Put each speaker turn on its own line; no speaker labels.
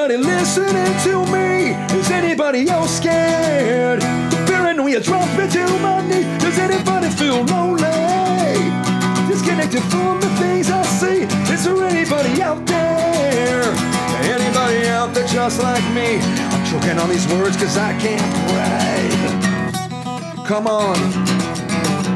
anybody listening to me? Is anybody else scared? The paranoia drops me to my knees. Does anybody feel lonely? Disconnected from the things I see. Is there anybody out there? Anybody out there just like me? I'm choking on these words cause I can't breathe. Come on.